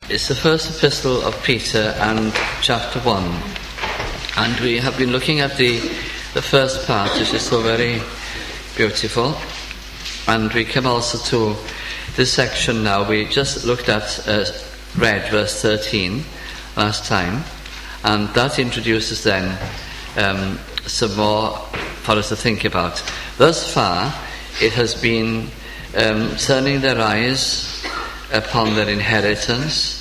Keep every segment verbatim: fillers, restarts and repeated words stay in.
It's the first epistle of Peter and chapter one. And we have been looking at the, the first part, which is so very beautiful. And we come also to this section now. We just looked at, uh, read verse thirteen last time. And that introduces then um, some more for us to think about. Thus far, it has been um, turning their eyes upon their inheritance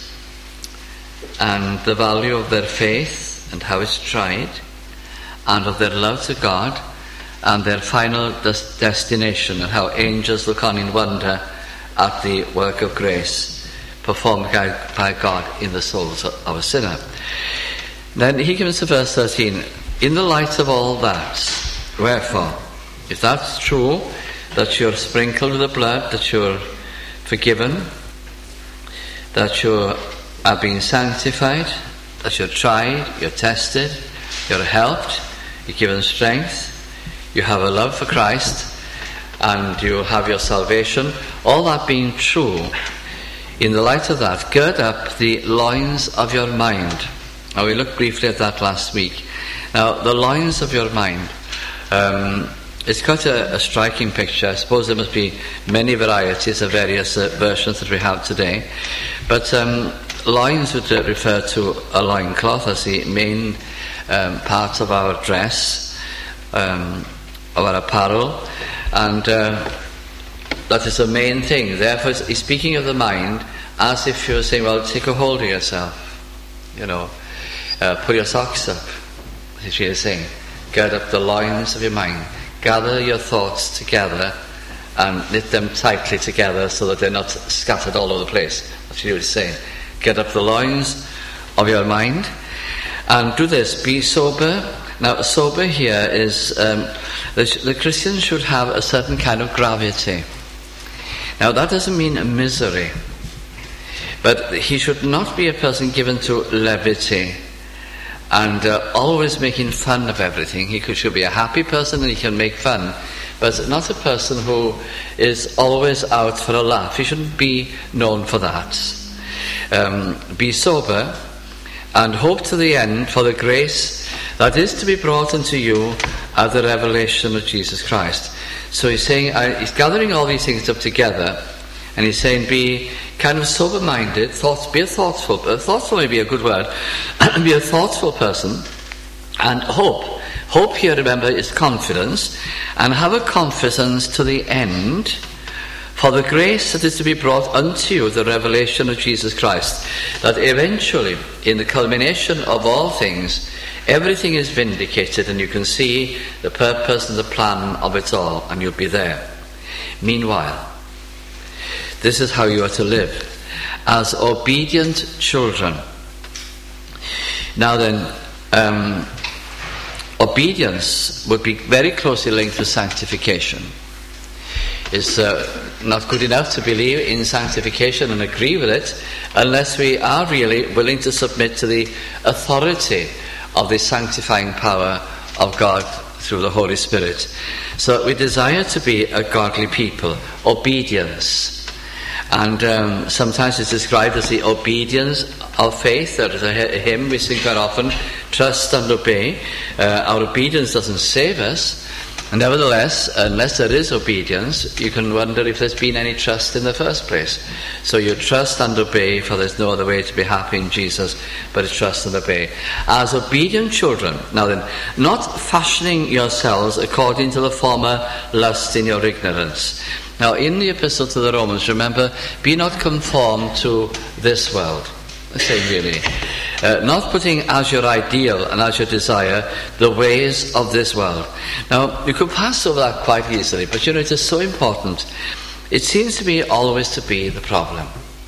and the value of their faith and how it's tried, and of their love to God and their final des- destination, and how angels look on in wonder at the work of grace performed by God in the souls of a sinner. Then he comes to verse thirteen. In the light of all that, wherefore, if that's true, that you're sprinkled with the blood, that you're forgiven, that you are being sanctified, that you're tried, you're tested, you're helped, you're given strength, you have a love for Christ, and you have your salvation, all that being true, in the light of that, gird up the loins of your mind. Now, we looked briefly at that last week. Now, the loins of your mind, um, it's quite a, a striking picture. I suppose there must be many varieties of various uh, versions that we have today. But um, loins would uh, refer to a loincloth as the main um, part of our dress, um, of our apparel. And uh, that is the main thing. Therefore, he's speaking of the mind as if you're saying, well, take a hold of yourself. You know, uh, put your socks up. As she is saying, gird up the loins of your mind. Gather your thoughts together and knit them tightly together so that they're not scattered all over the place. That's what he was saying. Get up the loins of your mind and do this. Be sober. Now, sober here is um, the, the Christian should have a certain kind of gravity. Now, that doesn't mean misery, but he should not be a person given to levity and uh, always making fun of everything. He could, should be a happy person and he can make fun, but not a person who is always out for a laugh. He shouldn't be known for that. Um, be sober and hope to the end for the grace that is to be brought unto you at the revelation of Jesus Christ. So he's saying, uh, he's gathering all these things up together, and he's saying, be kind of sober-minded, thoughts, be a thoughtful, uh, thoughtful may be a good word, be a thoughtful person, and hope. Hope here, remember, is confidence, and have a confidence to the end for the grace that is to be brought unto you, the revelation of Jesus Christ, that eventually, in the culmination of all things, everything is vindicated, and you can see the purpose and the plan of it all, and you'll be there. Meanwhile, this is how you are to live, as obedient children. Now then, um, obedience would be very closely linked to sanctification. It's uh, not good enough to believe in sanctification and agree with it unless we are really willing to submit to the authority of the sanctifying power of God through the Holy Spirit. So we desire to be a godly people, obedience. And um, sometimes it's described as the obedience of faith. There is a hymn we sing quite often, trust and obey. Uh, our obedience doesn't save us. Nevertheless, unless there is obedience, you can wonder if there's been any trust in the first place. So you trust and obey, for there's no other way to be happy in Jesus but to trust and obey. As obedient children, now then, not fashioning yourselves according to the former lust in your ignorance. Now, in the epistle to the Romans, remember, be not conformed to this world. Let's say really. Uh, not putting as your ideal and as your desire the ways of this world. Now, you could pass over that quite easily, but you know, it is so important. It seems to me always to be the problem.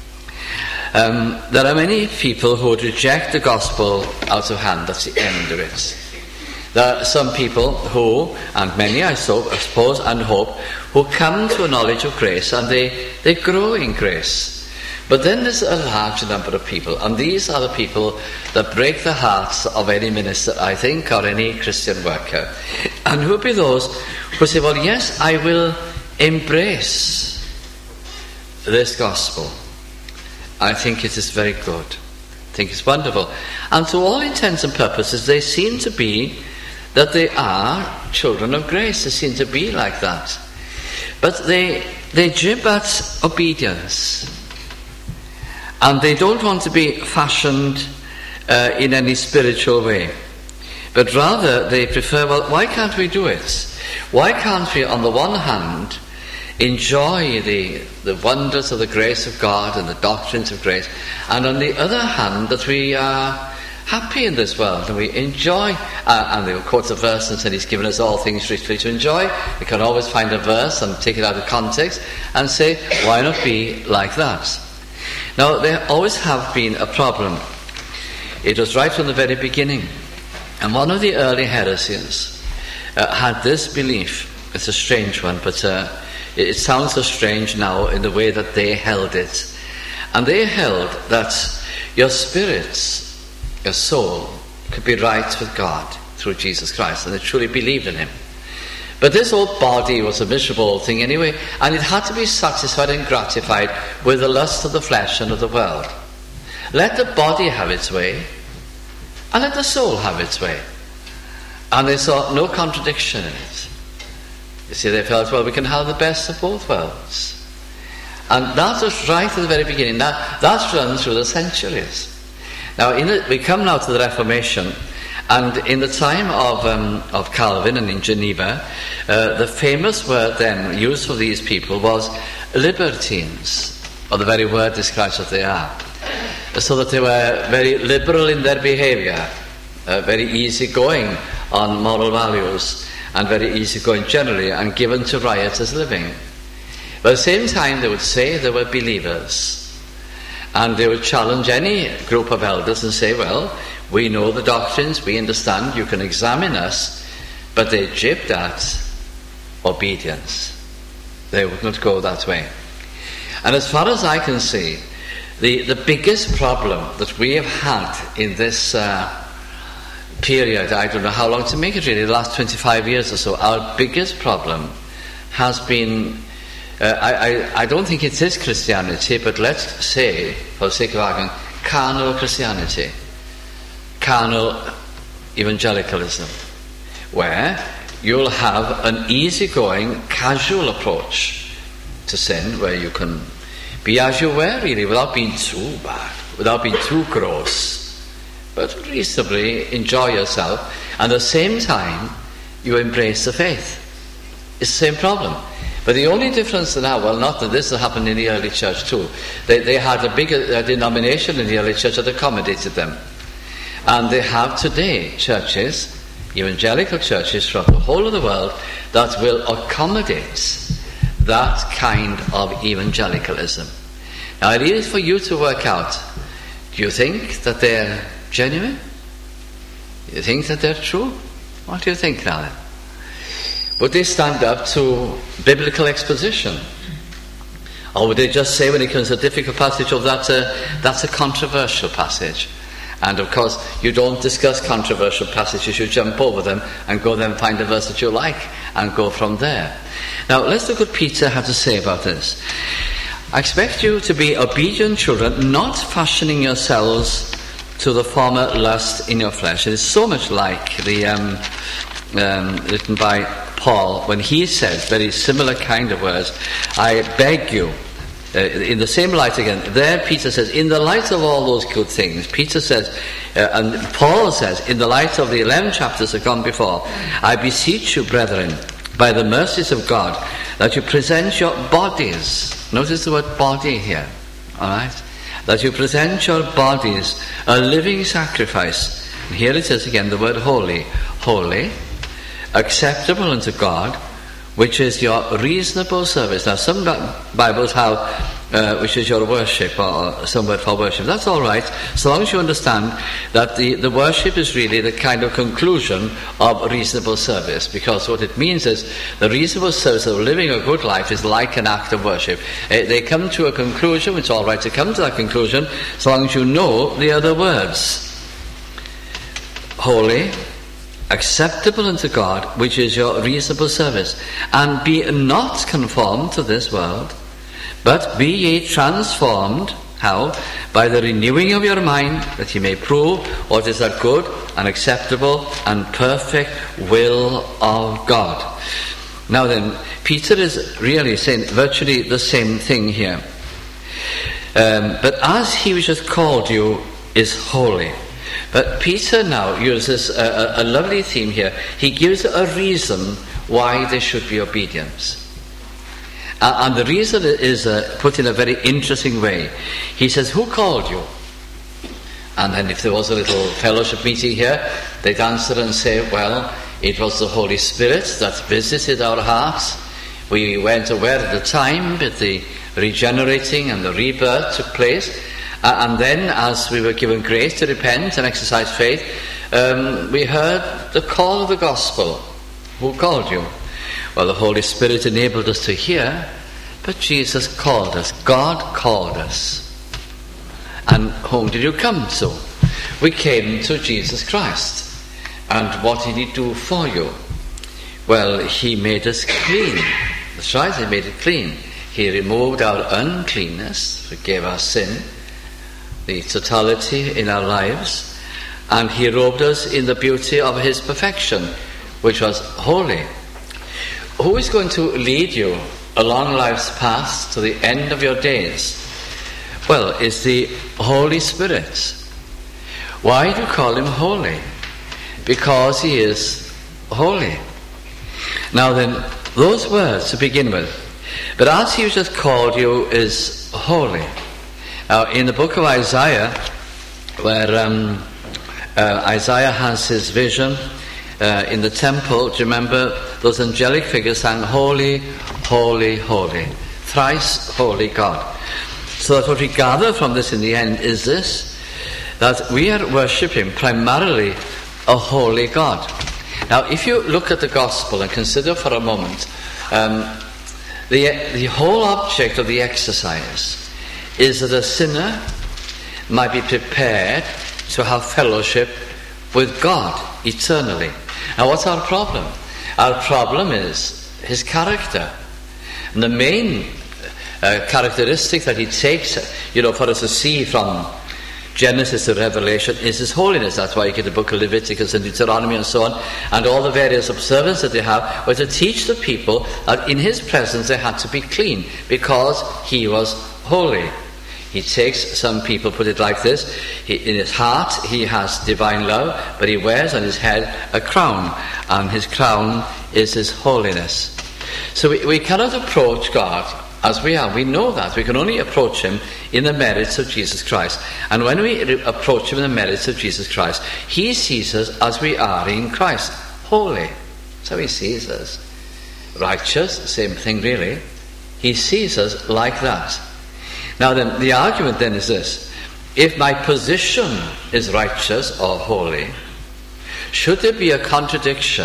Um, there are many people who would reject the gospel out of hand. That's the end of it. There are some people who, and many I suppose and hope, who come to a knowledge of grace and they, they grow in grace. But then there's a large number of people, and these are the people that break the hearts of any minister, I think, or any Christian worker. And who will be those who say, well, yes, I will embrace this gospel. I think it is very good. I think it's wonderful. And to all intents and purposes, they seem to be that they are children of grace. They seem to be like that. But they, they jib at obedience. And they don't want to be fashioned uh, in any spiritual way. But rather they prefer, well, why can't we do it? Why can't we, on the one hand, enjoy the, the wonders of the grace of God and the doctrines of grace, and on the other hand, that we are happy in this world and we enjoy, uh, and they will quote a verse and said he's given us all things richly to enjoy. We can always find a verse and take it out of context and say, why not be like that? Now, there always have been a problem. It was right from the very beginning. And one of the early heresies uh, had this belief. It's a strange one, but uh, it, it sounds so strange now in the way that they held it. And they held that your spirit, your soul, could be right with God through Jesus Christ. And they truly believed in him. But this old body was a miserable old thing anyway, and it had to be satisfied and gratified with the lust of the flesh and of the world. Let the body have its way, and let the soul have its way. And they saw no contradiction in it. You see, they felt, well, we can have the best of both worlds. And that was right at the very beginning. Now, that's run through the centuries. Now, in the, we come now to the Reformation, and in the time of, um, of Calvin and in Geneva, uh, the famous word then used for these people was libertines, or the very word describes what they are. So that they were very liberal in their behaviour, uh, very easygoing on moral values, and very easygoing generally, and given to riotous living. But at the same time, they would say they were believers, and they would challenge any group of elders and say, well, we know the doctrines, we understand, you can examine us, but they jibbed at obedience. They would not go that way. And as far as I can see, the, the biggest problem that we have had in this uh, period, I don't know how long to make it really, the last twenty-five years or so, our biggest problem has been, uh, I, I, I don't think it is Christianity, but let's say, for the sake of argument, carnal Christianity. Carnal evangelicalism, where you'll have an easygoing, casual approach to sin, where you can be as you were, really, without being too bad, without being too gross, but reasonably enjoy yourself, and at the same time, you embrace the faith. It's the same problem. But the only difference now, well, not that this happened in the early church too, they, they had a bigger uh, denomination in the early church that accommodated them. And they have today churches, evangelical churches from the whole of the world, that will accommodate that kind of evangelicalism. Now it is for you to work out, do you think that they're genuine? Do you think that they're true? What do you think now then? Would they stand up to biblical exposition? Or would they just say when it comes to a difficult passage, oh, that's a, that's a controversial passage? And of course, you don't discuss controversial passages, you jump over them and go then find a verse that you like and go from there. Now, let's look what Peter had to say about this. I expect you to be obedient children, not fashioning yourselves to the former lust in your flesh. It is so much like the um, um, written by Paul when he says very similar kind of words. I beg you, Uh, in the same light again, there Peter says, in the light of all those good things, Peter says, uh, and Paul says, in the light of the eleven chapters that gone before, I beseech you, brethren, by the mercies of God, that you present your bodies, notice the word body here, alright, that you present your bodies a living sacrifice, and here it is again, the word holy, holy, acceptable unto God, which is your reasonable service. Now, some Bibles have, uh, which is your worship, or some word for worship. That's all right, so long as you understand that the, the worship is really the kind of conclusion of reasonable service, because what it means is the reasonable service of living a good life is like an act of worship. Uh, they come to a conclusion, it's all right to come to that conclusion, so long as you know the other words. Holy, acceptable unto God, which is your reasonable service. And be not conformed to this world, but be ye transformed How? By the renewing of your mind, that you may prove what is that good and acceptable and perfect will of God. Now then, Peter is really saying virtually the same thing here. Um, but as he which has called you is holy. But Peter now uses a, a, a lovely theme here. He gives a reason why there should be obedience. Uh, and the reason is uh, put in a very interesting way. He says, who called you? And then if there was a little fellowship meeting here, they'd answer and say, well, it was the Holy Spirit that visited our hearts. We weren't aware at the time, but the regenerating and the rebirth took place. Uh, and then, as we were given grace to repent and exercise faith, um, we heard the call of the gospel. Who called you? Well, the Holy Spirit enabled us to hear, but Jesus called us. God called us. And whom did you come to? We came to Jesus Christ. And what did he do for you? Well, he made us clean. That's right, he made it clean. He removed our uncleanness, forgave our sin, the totality in our lives, and he robed us in the beauty of his perfection, which was holy. Who is going to lead you along life's path to the end of your days? Well, it's the Holy Spirit. Why do you call him holy? Because he is holy. Now then, those words to begin with. But as he just called you is holy. Now, in the book of Isaiah, where um, uh, Isaiah has his vision uh, in the temple, do you remember those angelic figures sang, holy, holy, holy, thrice holy God. So that what we gather from this in the end is this, that we are worshipping primarily a holy God. Now, if you look at the gospel and consider for a moment, um, the, the whole object of the exercise is that a sinner might be prepared to have fellowship with God eternally. Now, what's our problem? Our problem is his character. And the main uh, characteristic that he takes, you know, for us to see from Genesis to Revelation is his holiness. That's why you get the book of Leviticus and Deuteronomy and so on, and all the various observances that they have were to teach the people that in his presence they had to be clean because he was holy. He takes, some people put it like this, he, in his heart he has divine love, but he wears on his head a crown, and his crown is his holiness. So we, we cannot approach God as we are. We know that. We can only approach him in the merits of Jesus Christ. And when we re- approach him in the merits of Jesus Christ, he sees us as we are in Christ, holy. So he sees us. Righteous, same thing really. He sees us like that. Now then, the argument then is this. If my position is righteous or holy, should there be a contradiction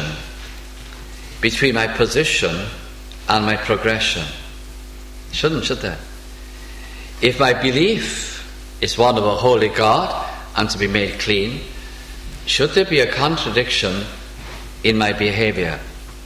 between my position and my progression? Shouldn't, should there? If my belief is one of a holy God and to be made clean, should there be a contradiction in my behavior?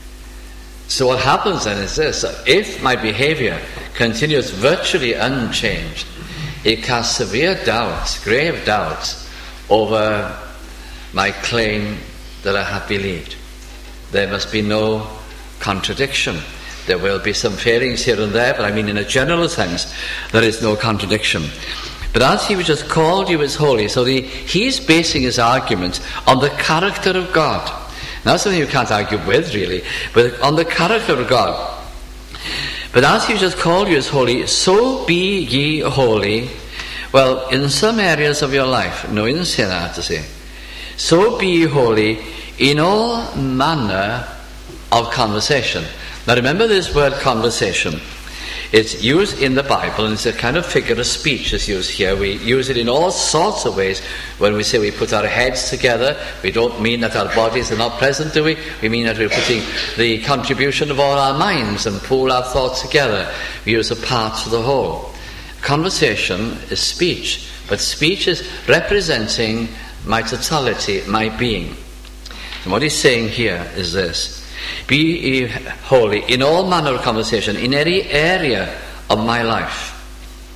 So what happens then is this, that if my behavior continues virtually unchanged, it casts severe doubts, grave doubts, over my claim that I have believed. There must be no contradiction. There will be some failings here and there, but I mean in a general sense, there is no contradiction. But as he was just called you as holy, so the, he's basing his argument on the character of God. Now, that's something you can't argue with, really, but on the character of God. But as he just called you as holy, so be ye holy. Well, in some areas of your life, no, he didn't say that, I have to say. So be ye holy in all manner of conversation. Now remember this word conversation. It's used in the Bible, and it's a kind of figure of speech that's used here. We use it in all sorts of ways. When we say we put our heads together, we don't mean that our bodies are not present, do we? We mean that we're putting the contribution of all our minds and pool our thoughts together. We use the parts of the whole. Conversation is speech, but speech is representing my totality, my being. And what he's saying here is this. Be ye holy in all manner of conversation, in any area of my life.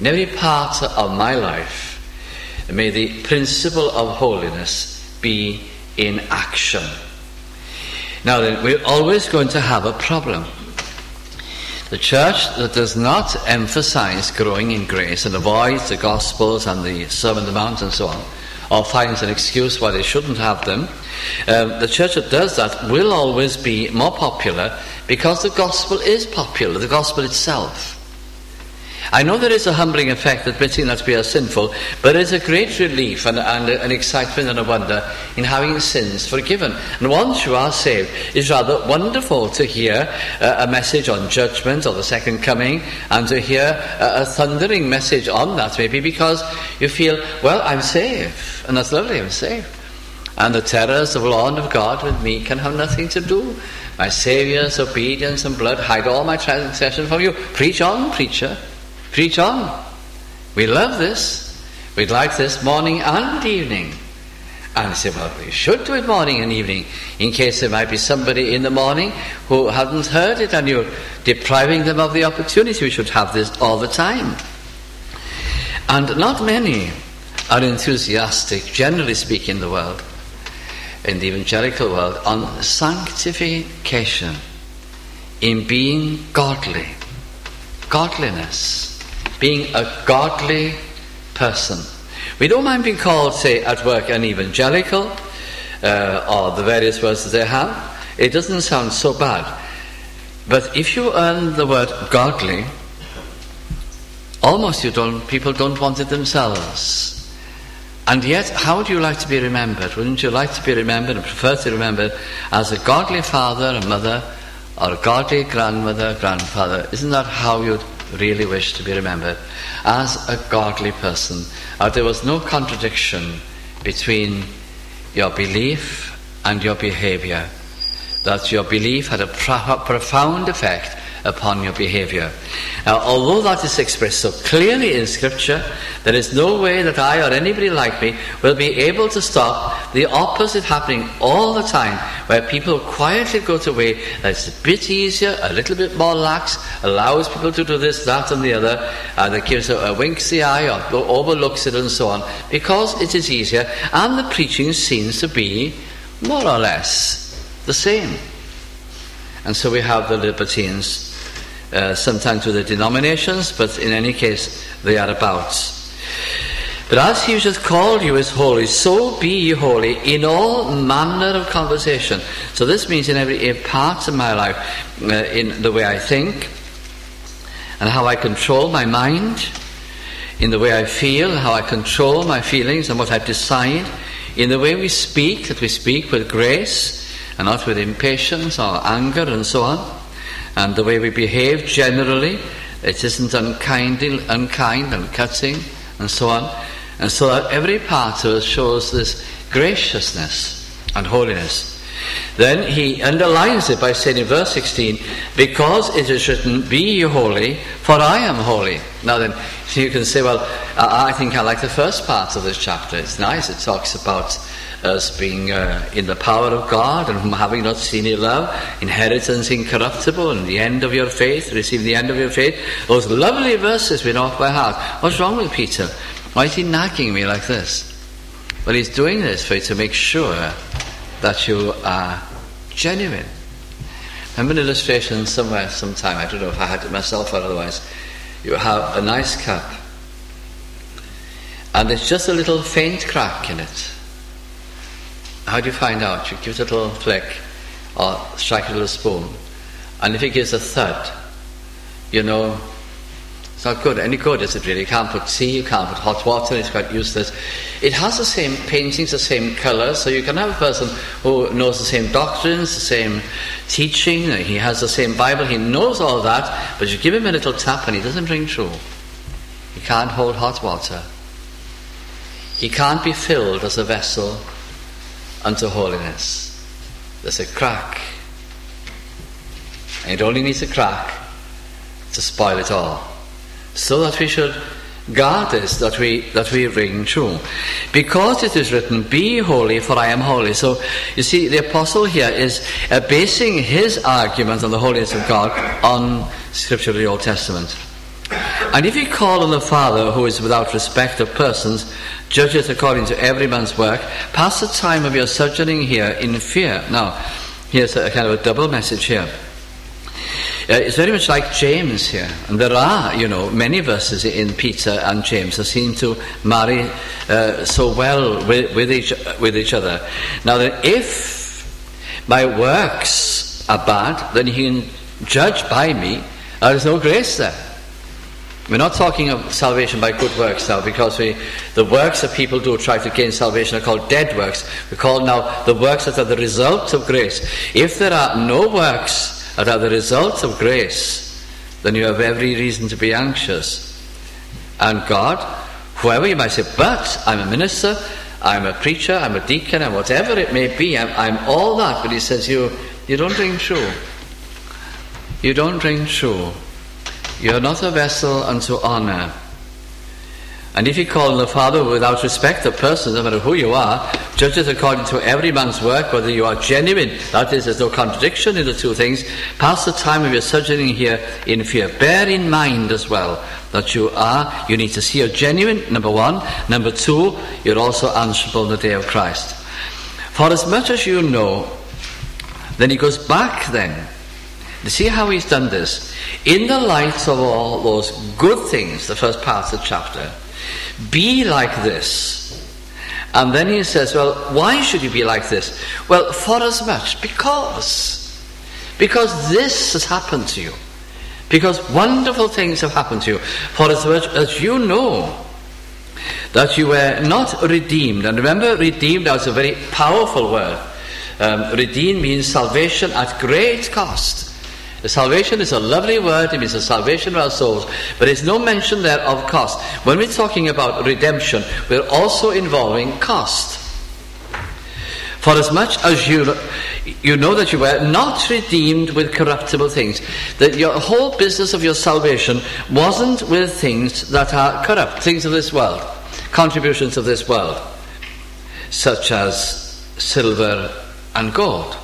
in every part of my life, may the principle of holiness be in action. Now then, we're always going to have a problem. The church that does not emphasize growing in grace and avoids the Gospels and the Sermon on the Mount and so on, or finds an excuse why they shouldn't have them, um, the church that does that will always be more popular because the Gospel is popular, the Gospel itself. I know there is a humbling effect admitting that we are sinful, but there is a great relief and, and an excitement and a wonder in having sins forgiven. And once you are saved, it's rather wonderful to hear uh, a message on judgment or the second coming, and to hear uh, a thundering message on that, maybe because you feel, well, I'm saved, and that's lovely, I'm saved. And the terrors of law and of God with me can have nothing to do. My Saviour's obedience and blood hide all my transgression from you. Preach on, preacher. Preach on. We love this. We'd like this morning and evening. And I say, well, we should do it morning and evening, in case there might be somebody in the morning who hadn't heard it and you're depriving them of the opportunity. We should have this all the time. And not many are enthusiastic, generally speaking, in the world, in the evangelical world, on sanctification, in being godly, godliness. Being a godly person. We don't mind being called, say, at work an evangelical, uh, or the various words that they have. It doesn't sound so bad. But if you earn the word godly, almost you don't, people don't want it themselves. And yet, how would you like to be remembered? Wouldn't you like to be remembered and prefer to be remembered as a godly father, a mother, or a godly grandmother, grandfather? Isn't that how you'd really wish to be remembered? As a godly person. Or there was no contradiction between your belief and your behavior. That your belief had a pro- profound effect upon your behavior. Now, although that is expressed so clearly in Scripture, there is no way that I or anybody like me will be able to stop the opposite happening all the time, where people quietly go to a way that's a bit easier, a little bit more lax, allows people to do this, that and the other, and it gives a, a winks the eye or overlooks it and so on, because it is easier, and the preaching seems to be more or less the same. And so we have the libertines, Uh, sometimes with the denominations, but in any case they are abouts. But as he which hath called you is holy, so be ye holy in all manner of conversation. So this means in every part of my life, uh, in the way I think and how I control my mind, in the way I feel, how I control my feelings and what I decide, in the way we speak, that we speak with grace and not with impatience or anger and so on. And the way we behave generally, it isn't unkind, unkind and cutting and so on. And so that every part of us shows this graciousness and holiness. Then he underlines it by saying in verse sixteen, because it is written, be ye holy, for I am holy. Now then, you can say, well, I think I like the first part of this chapter. It's nice. It talks about us being uh, in the power of God, and whom having not seen ye love, inheritance incorruptible, and the end of your faith, receive the end of your faith. Those lovely verses we know off by heart. What's wrong with Peter? Why is he nagging me like this? Well, he's doing this for you to make sure that you are genuine. I remember an illustration somewhere, sometime, I don't know if I had it myself or otherwise. You have a nice cup, and there's just a little faint crack in it. How do you find out? You give it a little flick or strike it with a spoon, and if it gives a thud, you know it's not good. Any good is it really? You can't put tea, you can't put hot water, it's quite useless. It has the same paintings, the same colours, so you can have a person who knows the same doctrines, the same teaching, he has the same Bible, he knows all that, but you give him a little tap and he doesn't ring true. He can't hold hot water. He can't be filled as a vessel unto holiness. There's a crack, and it only needs a crack to spoil it all. So that we should guard this, that we that we ring true. Because it is written, be holy, for I am holy. So you see, the apostle here is uh, basing his argument on the holiness of God on Scripture of the Old Testament. And if you call on the Father, who is without respect of persons, judges according to every man's work, pass the time of your sojourning here in fear. Now, here's a kind of a double message here. Uh, it's very much like James here. And there are, you know, many verses in Peter and James that seem to marry uh, so well with, with, each, with each other. Now, then, if my works are bad, then he can judge by me. There is no grace there. We're not talking of salvation by good works now, because we, the works that people do try to gain salvation are called dead works. We call now the works that are the result of grace. If there are no works that are the result of grace, then you have every reason to be anxious. And God, whoever you might say, but I'm a minister, I'm a preacher, I'm a deacon, and whatever it may be, I'm, I'm all that. But he says, you, you don't ring true. You don't ring true. You are not a vessel unto honour. And if you call on the Father without respect of persons, no matter who you are, judges according to every man's work, whether you are genuine, that is, there's no contradiction in the two things, pass the time of your sojourning here in fear. Bear in mind as well that you are, you need to see you're genuine, number one. Number two, you're also answerable on the day of Christ. For as much as you know, then he goes back then. You see how he's done this? In the light of all those good things, the first part of the chapter, be like this. And then he says, well, why should you be like this? Well, for as much, because. Because this has happened to you. Because wonderful things have happened to you. For as much as you know that you were not redeemed. And remember, redeemed, that's a very powerful word. Um, redeemed means salvation at great cost. The salvation is a lovely word, it means the salvation of our souls, but there's no mention there of cost. When we're talking about redemption, we're also involving cost. For as much as you, you know that you were not redeemed with corruptible things, that your whole business of your salvation wasn't with things that are corrupt, things of this world, contributions of this world, such as silver and gold.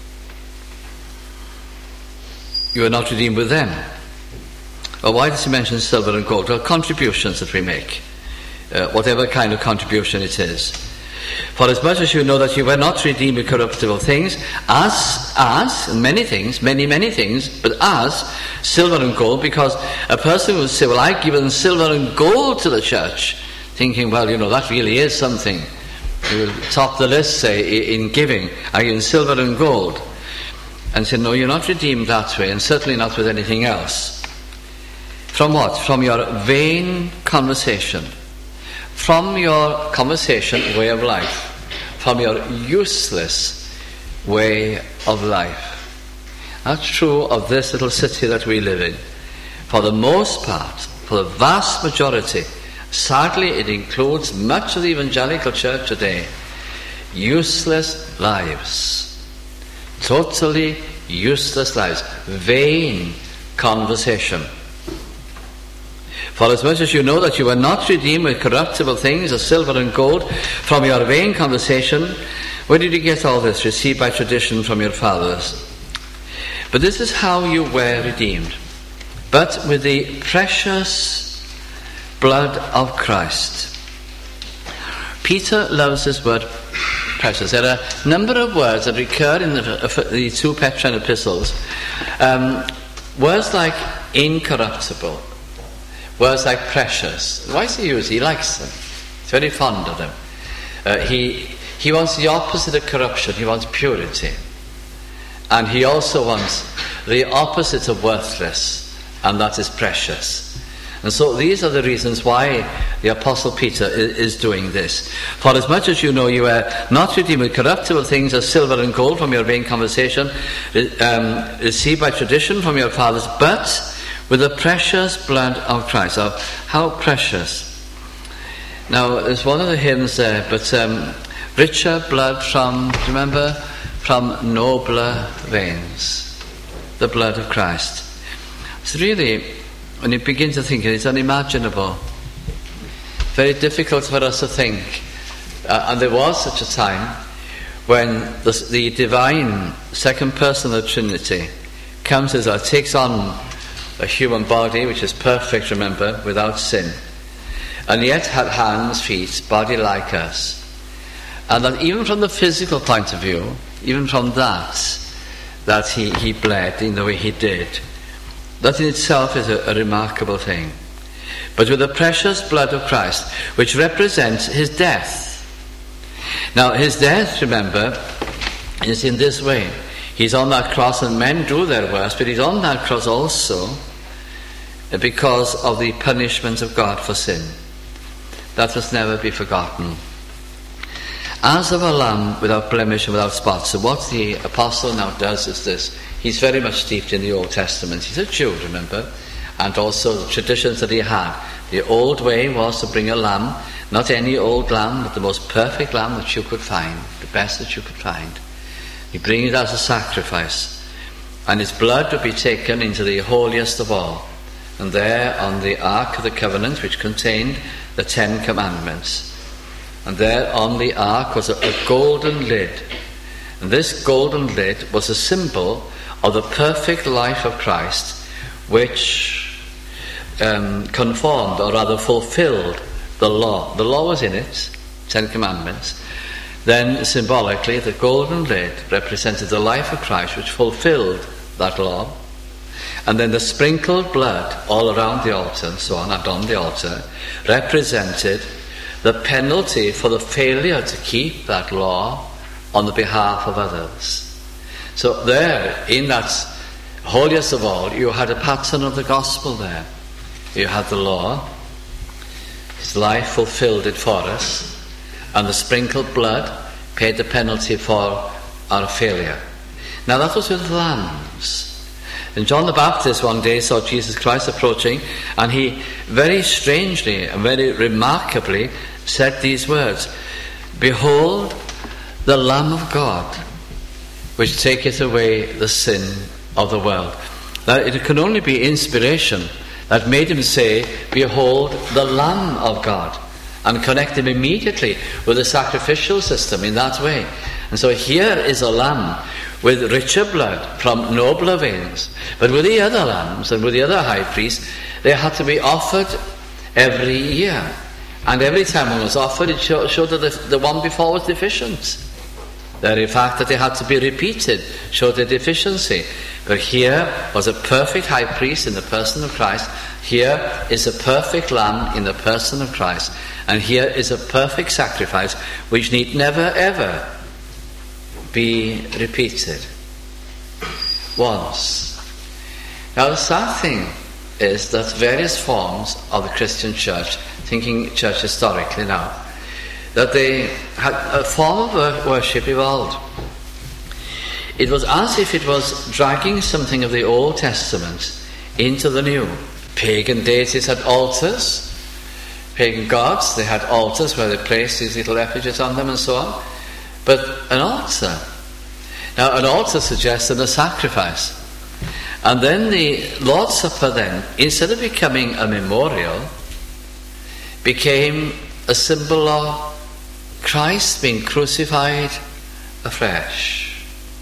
You are not redeemed with them. Well, why does he mention silver and gold? Well, contributions that we make, uh, whatever kind of contribution it is. For as much as you know that you were not redeemed with corruptible things, as, as, many things, many, many things, but as silver and gold, because a person would say, well, I've given silver and gold to the church, thinking, well, you know, that really is something. You will top the list, say, in giving. I've given silver and gold. And said, no, you're not redeemed that way, and certainly not with anything else. From what? From your vain conversation. From your conversation way of life. From your useless way of life. That's true of this little city that we live in. For the most part, for the vast majority, sadly it includes much of the evangelical church today, useless lives. Totally useless lives. Vain conversation. For as much as you know that you were not redeemed with corruptible things as silver and gold from your vain conversation, where did you get all this? Received by tradition from your fathers. But this is how you were redeemed. But with the precious blood of Christ. Peter loves this word precious. There are a number of words that recur in the, the two Petrine epistles. Um, words like incorruptible, words like precious. Why does he use? He likes them. He's very fond of them. Uh, he he wants the opposite of corruption. He wants purity, and he also wants the opposite of worthless, and that is precious. And so these are the reasons why the Apostle Peter is doing this. For as much as you know you are not redeemed with corruptible things as silver and gold from your vain conversation, um, received by tradition from your fathers, but with the precious blood of Christ. So, how precious. Now, there's one of the hymns there, but um, richer blood from, do you remember? From nobler veins. The blood of Christ. It's really, when you begin to think, it's unimaginable. Very difficult for us to think. Uh, and there was such a time when the, the divine second person of the Trinity comes as well, takes on a human body which is perfect, remember, without sin, and yet had hands, feet, body like us. And that even from the physical point of view, even from that, that he, he bled in the way he did, that in itself is a, a remarkable thing. But with the precious blood of Christ, which represents his death. Now, his death, remember, is in this way. He's on that cross, and men do their worst, but he's on that cross also because of the punishment of God for sin. That must never be forgotten. As of a lamb without blemish and without spot. So what the apostle now does is this. He's very much steeped in the Old Testament. He's a Jew, remember, and also the traditions that he had. The old way was to bring a lamb, not any old lamb, but the most perfect lamb that you could find, the best that you could find. You bring it as a sacrifice, and its blood would be taken into the holiest of all, and there on the Ark of the Covenant, which contained the Ten Commandments, and there on the Ark was a, a golden lid, and this golden lid was a symbol of the perfect life of Christ, which um, conformed, or rather fulfilled, the law. The law was in it, Ten Commandments. Then, symbolically, the golden lid represented the life of Christ, which fulfilled that law. And then the sprinkled blood all around the altar and so on, and on the altar, represented the penalty for the failure to keep that law on the behalf of others. So there, in that holiest of all, you had a pattern of the gospel there. You had the law, his life fulfilled it for us, and the sprinkled blood paid the penalty for our failure. Now that was with lambs. And John the Baptist one day saw Jesus Christ approaching, and he very strangely and very remarkably said these words, "Behold the Lamb of God, which taketh away the sin of the world." Now it can only be inspiration that made him say, "Behold the Lamb of God," and connect him immediately with the sacrificial system in that way. And so here is a lamb with richer blood from nobler veins. But with the other lambs and with the other high priests, they had to be offered every year. And every time one was offered, it showed, showed that the, the one before was deficient. The very fact that they had to be repeated showed their deficiency. But here was a perfect high priest in the person of Christ. Here is a perfect lamb in the person of Christ. And here is a perfect sacrifice which need never ever be repeated. Once. Now the sad thing is that various forms of the Christian church, thinking church historically now, that they had a form of worship evolved. It was as if it was dragging something of the Old Testament into the New. Pagan deities had altars. Pagan gods, they had altars where they placed these little effigies on them and so on. But an altar. Now an altar suggested a sacrifice. And then the Lord's Supper then, instead of becoming a memorial, became a symbol of Christ being crucified afresh.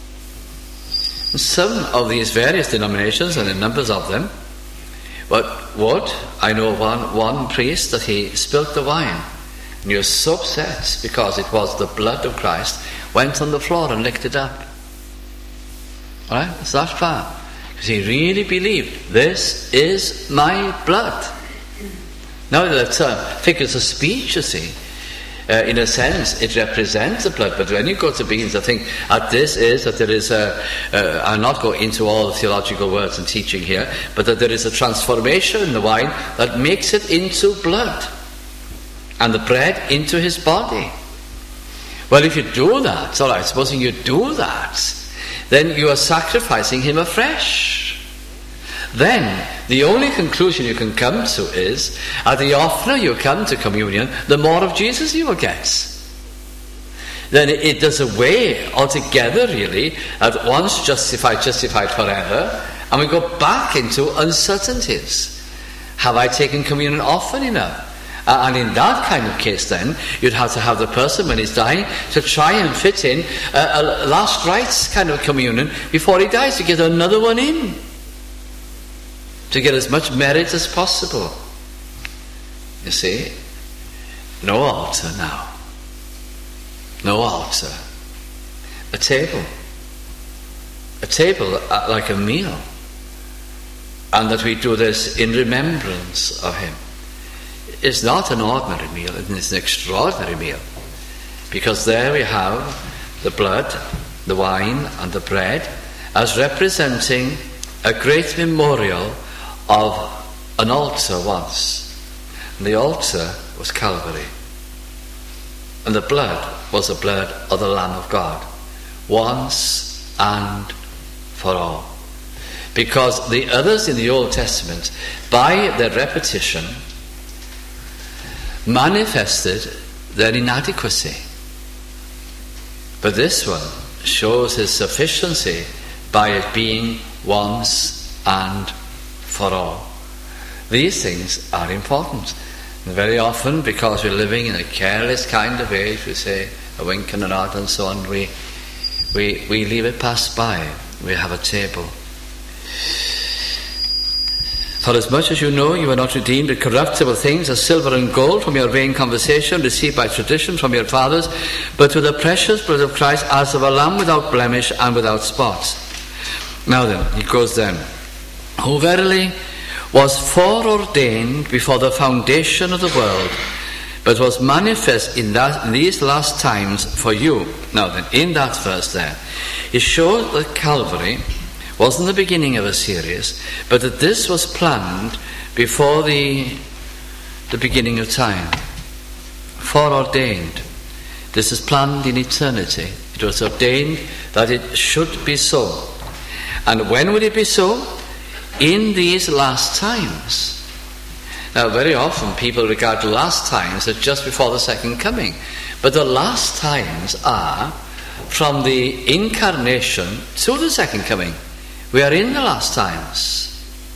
And some of these various denominations, and in numbers of them, but would, I know one, one priest that he spilt the wine, and he was so upset because it was the blood of Christ, went on the floor and licked it up. Alright, it's that far. Because he really believed, this is my blood. Now that's uh, figures of speech, you see. Uh, in a sense, it represents the blood, but when you go to begin to think that this is, that there is a, uh, I'll not go into all the theological words and teaching here, but that there is a transformation in the wine that makes it into blood, and the bread into his body. Well, if you do that, all right, supposing you do that, then you are sacrificing him afresh. Then the only conclusion you can come to is, uh, the oftener you come to communion, the more of Jesus you will get. Then it, it does away altogether, really, at once justified, justified forever, and we go back into uncertainties. Have I taken communion often enough? Uh, and in that kind of case then, you'd have to have the person when he's dying to try and fit in a, a last rites kind of communion before he dies, to get another one in. to get as much merit as possible. You see, no altar now. No altar. A table. A table like a meal. And that we do this in remembrance of him. It's not an ordinary meal, it's an extraordinary meal. Because there we have the blood, the wine and the bread as representing a great memorial of an altar once. And the altar was Calvary. And the blood was the blood of the Lamb of God. Once and for all. Because the others in the Old Testament, by their repetition, manifested their inadequacy. But this one shows his sufficiency by it being once and for all. These things are important. And very often, because we're living in a careless kind of age, we say a wink and a nod and so on, we, we, we leave it pass by. We have a table. For as much as you know you are not redeemed with corruptible things as silver and gold from your vain conversation received by tradition from your fathers, but with the precious blood of Christ as of a lamb without blemish and without spot. Now then, he goes then, who verily was foreordained before the foundation of the world, but was manifest in, that, in these last times for you. Now then, in that verse there, it shows that Calvary wasn't the beginning of a series, but that this was planned before the, the beginning of time. Foreordained. This is planned in eternity. It was ordained that it should be so. And when would it be so? In these last times. Now, very often people regard the last times as just before the second coming. But the last times are from the incarnation to the second coming. We are in the last times.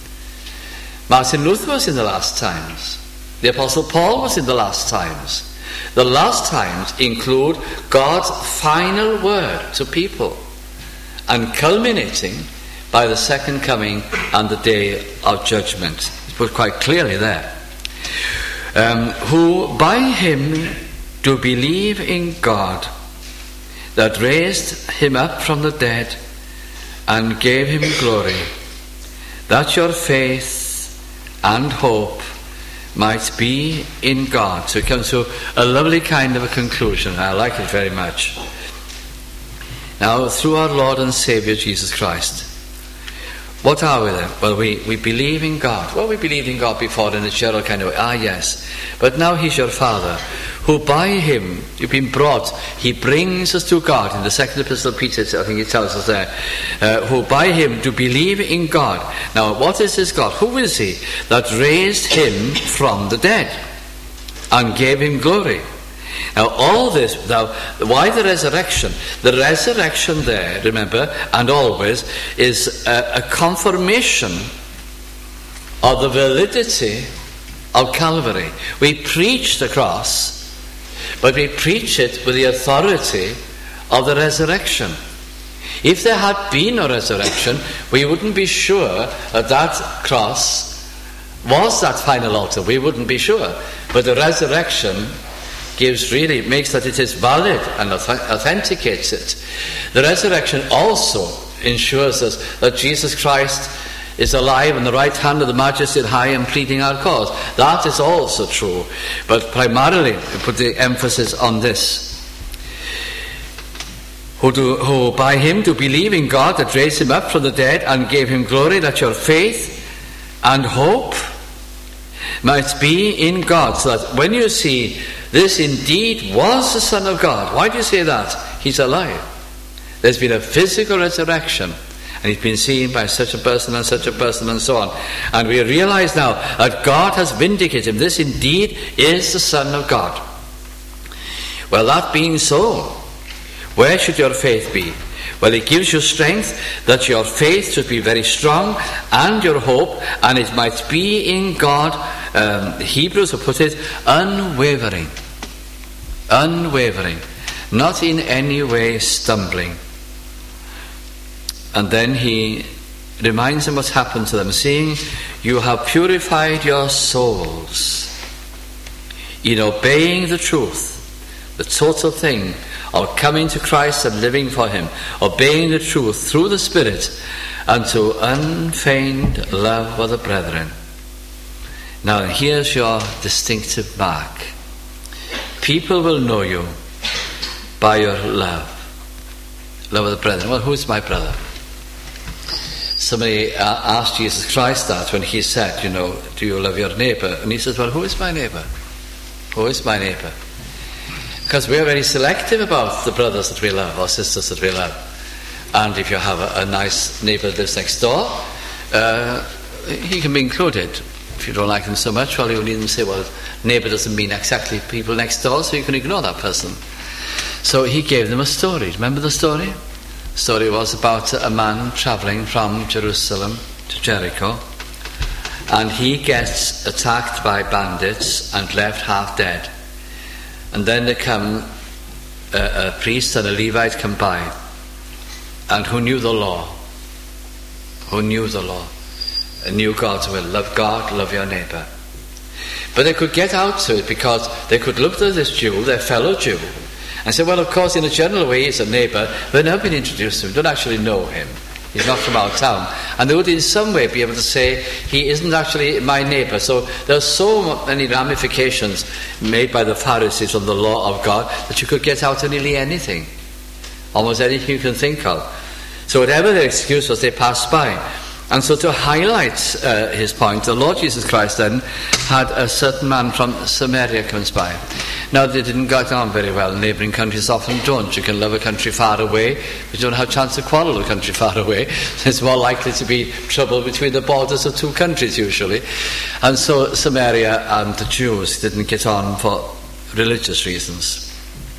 Martin Luther was in the last times. The Apostle Paul was in the last times. The last times include God's final word to people, and culminating by the second coming and the day of judgment. It's put quite clearly there. Um, who by him do believe in God, that raised him up from the dead and gave him glory, that your faith and hope might be in God. So it comes to a lovely kind of a conclusion. I like it very much. Now, through our Lord and Saviour Jesus Christ, what are we then? Well, we, we believe in God. Well, we believed in God before in a general kind of way. Ah, yes. But now he's your Father, who by him you've been brought. He brings us to God. In the second epistle of Peter, I think it tells us there, uh, who by him do believe in God. Now, what is this God? Who is he that raised him from the dead and gave him glory? Now, all this, now, why the resurrection? The resurrection there, remember, and always, is a, a confirmation of the validity of Calvary. We preach the cross, but we preach it with the authority of the resurrection. If there had been no resurrection, we wouldn't be sure that that cross was that final altar. We wouldn't be sure. But the resurrection gives really, makes that it is valid and authenticates it. The resurrection also ensures us that Jesus Christ is alive on the right hand of the Majesty on high and pleading our cause. That is also true. But primarily, we put the emphasis on this. Who, do, who by him do believe in God that raised him up from the dead and gave him glory, that your faith and hope might be in God. So that when you see this indeed was the Son of God, why do you say that? He's alive. There's been a physical resurrection, and he's been seen by such a person and such a person and so on. And we realize now that God has vindicated him. This indeed is the Son of God. Well, that being so, where should your faith be? Well, it gives you strength that your faith should be very strong, and your hope, and it might be in God. Um, the Hebrews have put it, unwavering. Unwavering. Not in any way stumbling. And then he reminds them what's happened to them, seeing you have purified your souls in obeying the truth, the total thing of coming to Christ and living for him, obeying the truth through the Spirit, unto unfeigned love of the brethren. Now here's your distinctive mark. People will know you by your love. Love of the brethren. Well, who's my brother? Somebody uh, asked Jesus Christ that when he said, you know, do you love your neighbour? And he says, well, who is my neighbour? Who is my neighbour? Because we're very selective about the brothers that we love, or sisters that we love. And if you have a, a nice neighbour that lives next door, uh, he can be included. If you don't like them so much, well, you need to say, well, neighbour doesn't mean exactly people next door, so you can ignore that person. So he gave them a story. Remember the story? The story was about a man travelling from Jerusalem to Jericho, and he gets attacked by bandits and left half dead. And then there come a, a priest and a Levite come by, and who knew the law, who knew the law, and knew God's will. Love God, love your neighbour. But they could get out to it because they could look to this Jew, their fellow Jew, and say, well, of course, in a general way, he's a neighbour, but they've never been introduced to him, don't actually know him. He's not from our town. And they would in some way be able to say, he isn't actually my neighbour. So there are so many ramifications made by the Pharisees on the law of God that you could get out of nearly anything. Almost anything you can think of. So whatever their excuse was, they passed by. And so to highlight uh, his point, the Lord Jesus Christ then had a certain man from Samaria comes by. Now they didn't get on very well. Neighbouring countries often don't. You can love a country far away, but you don't have a chance to quarrel with a country far away. There's more likely to be trouble between the borders of two countries usually. And so Samaria and the Jews didn't get on for religious reasons.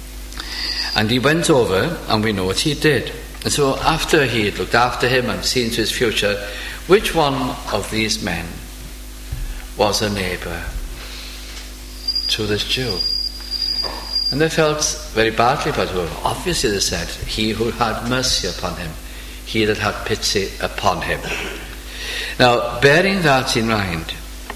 And he went over, and we know what he did. And so after he had looked after him and seen to his future, which one of these men was a neighbour to this Jew? And they felt very badly about it. Obviously, they said, he who had mercy upon him, he that had pity upon him. Now, bearing that in mind,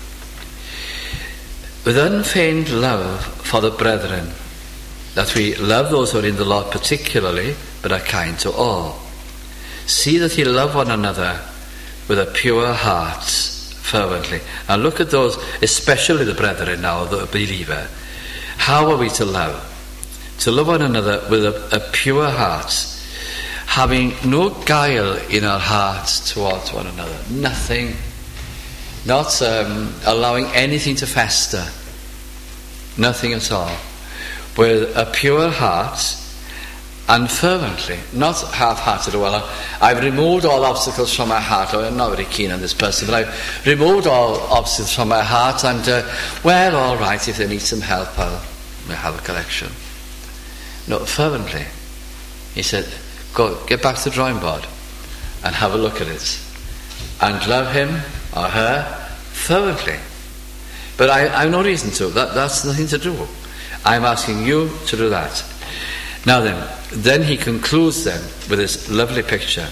with unfeigned love for the brethren, that we love those who are in the Lord particularly, but are kind to all. See that ye love one another with a pure heart, fervently. Now look at those, especially the brethren now, the believer. How are we to love? To love one another with a, a pure heart, having no guile in our hearts towards one another. Nothing. Not um, allowing anything to fester. Nothing at all. With a pure heart, and fervently, not half-hearted. Well, I've removed all obstacles from my heart. I'm not very keen on this person, but I've removed all obstacles from my heart, and uh, well, all right, if they need some help, I'll, I'll have a collection. No, fervently. He said, go, get back to the drawing board and have a look at it. And love him or her fervently. But I, I have no reason to. That, that's nothing to do. I'm asking you to do that. Now then, then he concludes then with this lovely picture.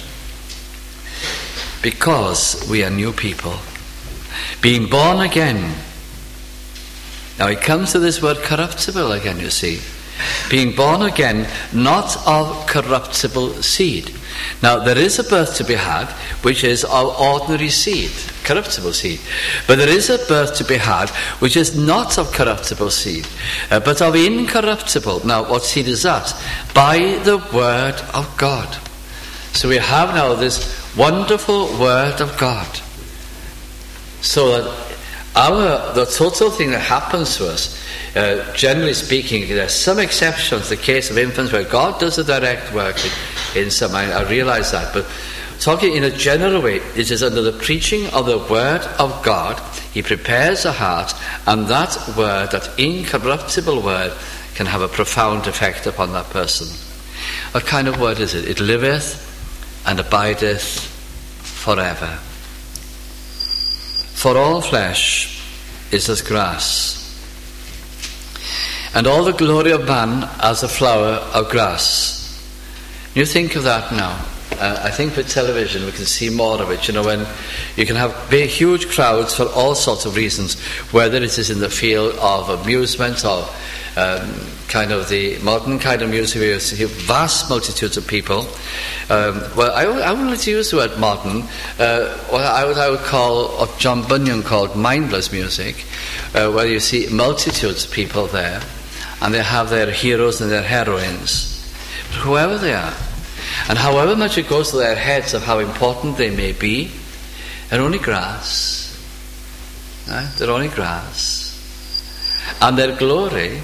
Because we are new people, being born again. Now he comes to this word corruptible again, you see. Being born again, not of corruptible seed. Now there is a birth to be had, which is of ordinary seed, corruptible seed. But there is a birth to be had, which is not of corruptible seed, uh, but of incorruptible. Now what seed is that? By the word of God. So we have now this wonderful word of God. So that our, the total thing that happens to us, Uh, generally speaking, there are some exceptions, the case of infants where God does a direct work in, in some, I, I realize that, but talking in a general way, it is under the preaching of the word of God, he prepares the heart, and that word, that incorruptible word, can have a profound effect upon that person. What kind of word is it? It liveth and abideth forever. For all flesh is as grass, and all the glory of man as a flower of grass. You think of that now. uh, I think with television we can see more of it, you know, when you can have big, huge crowds for all sorts of reasons, whether it is in the field of amusement or um, kind of the modern kind of music where you see vast multitudes of people. Um, well, I, I wouldn't like to use the word modern, uh, what I would, I would call, what John Bunyan called mindless music, uh, where you see multitudes of people there, and they have their heroes and their heroines, whoever they are. And however much it goes to their heads of how important they may be, they're only grass. Right? They're only grass. And their glory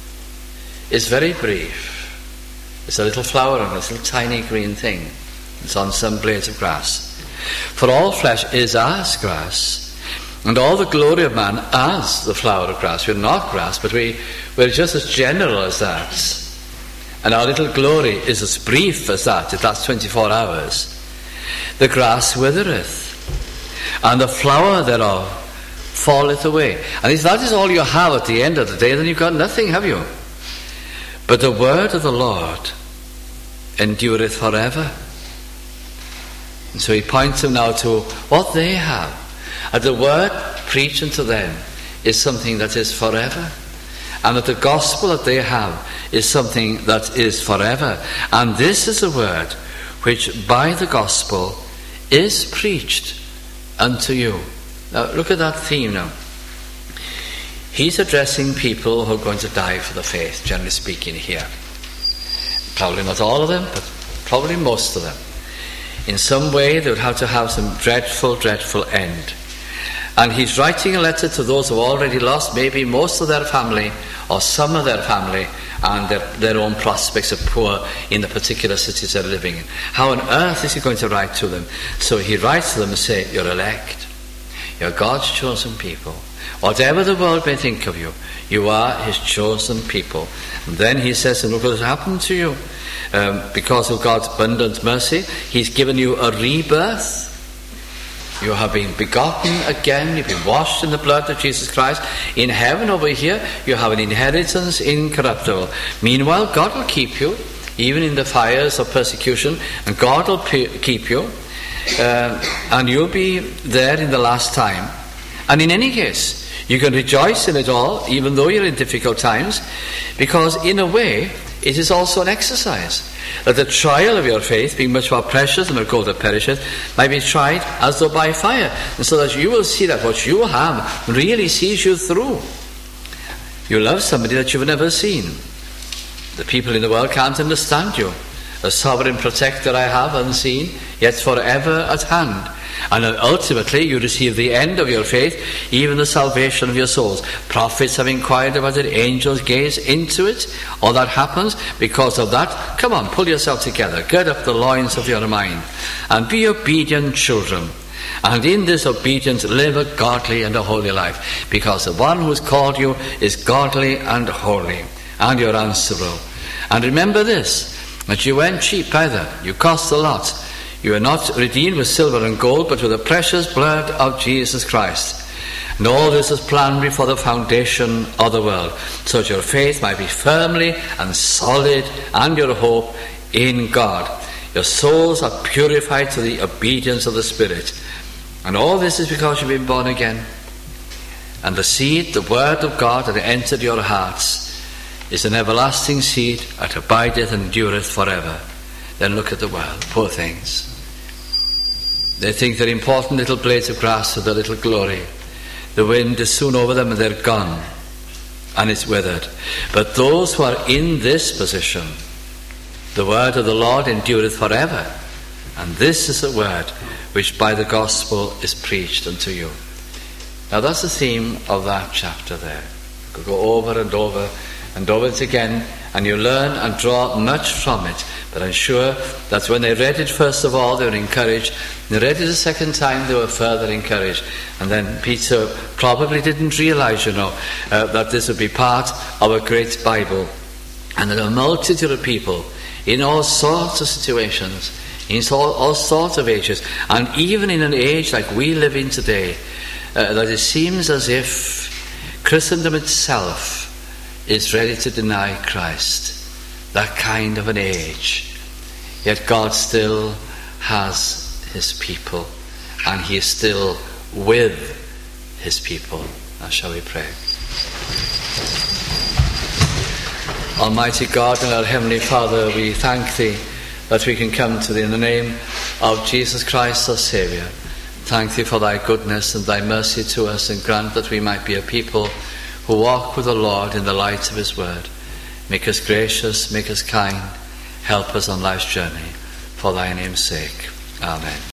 is very brief. It's a little flower on a little tiny green thing. It's on some blades of grass. For all flesh is as grass, and all the glory of man as the flower of grass. We're not grass, but we, we're just as general as that. And our little glory is as brief as that. It lasts twenty-four hours. The grass withereth, and the flower thereof falleth away. And if that is all you have at the end of the day, then you've got nothing, have you? But the word of the Lord endureth forever. And so he points them now to what they have. And the word preached unto them is something that is forever. And that the gospel that they have is something that is forever. And this is a word which by the gospel is preached unto you. Now look at that theme now. He's addressing people who are going to die for the faith, generally speaking here. Probably not all of them, but probably most of them. In some way they would have to have some dreadful, dreadful end. And he's writing a letter to those who have already lost maybe most of their family or some of their family and their, their own prospects of poor in the particular cities they're living in. How on earth is he going to write to them? So he writes to them and says, you're elect. You're God's chosen people. Whatever the world may think of you, you are his chosen people. And then he says, and look what has happened to you. Um, because of God's abundant mercy, he's given you a rebirth. You have been begotten again. You've been washed in the blood of Jesus Christ. In heaven over here, you have an inheritance incorruptible. Meanwhile, God will keep you, even in the fires of persecution, and God will pe- keep you. Uh, and you'll be there in the last time. And in any case, you can rejoice in it all, even though you're in difficult times, because in a way, it is also an exercise. That the trial of your faith, being much more precious than the gold that perisheth, might be tried as though by fire, and so that you will see that what you have really sees you through. You love somebody that you've never seen. The people in the world can't understand you. A sovereign protector I have, unseen, yet forever at hand. And ultimately you receive the end of your faith, even the salvation of your souls. Prophets have inquired about it, angels gaze into it. All that happens because of that. Come on, pull yourself together, gird up the loins of your mind, and be obedient children. And in this obedience live a godly and a holy life, because the one who has called you is godly and holy, and you're answerable. And remember this, that you weren't cheap either. You cost a lot. You are not redeemed with silver and gold, but with the precious blood of Jesus Christ. And all this is planned before the foundation of the world, so that your faith might be firmly and solid, and your hope in God. Your souls are purified to the obedience of the Spirit. And all this is because you've been born again. And the seed, the word of God that entered your hearts, is an everlasting seed that abideth and endureth forever. Then look at the world, poor things. They think they're important little blades of grass with a little glory. The wind is soon over them and they're gone, and it's withered. But those who are in this position, the word of the Lord endureth forever. And this is the word which by the gospel is preached unto you. Now that's the theme of that chapter there. You could go over and over and over it again, and you learn and draw much from it. But I'm sure that when they read it first of all, they were encouraged. When they read it a second time, they were further encouraged. And then Peter probably didn't realize, you know, uh, that this would be part of a great Bible. And there are a multitude of people in all sorts of situations, in all, all sorts of ages, and even in an age like we live in today, uh, that it seems as if Christendom itself is ready to deny Christ. That kind of an age. Yet God still has his people, and he is still with his people. Now shall we pray? Almighty God and our Heavenly Father, we thank thee that we can come to thee in the name of Jesus Christ our Saviour. Thank thee for thy goodness and thy mercy to us, and grant that we might be a people who walk with the Lord in the light of his word. Make us gracious, make us kind, help us on life's journey. For thy name's sake. Amen.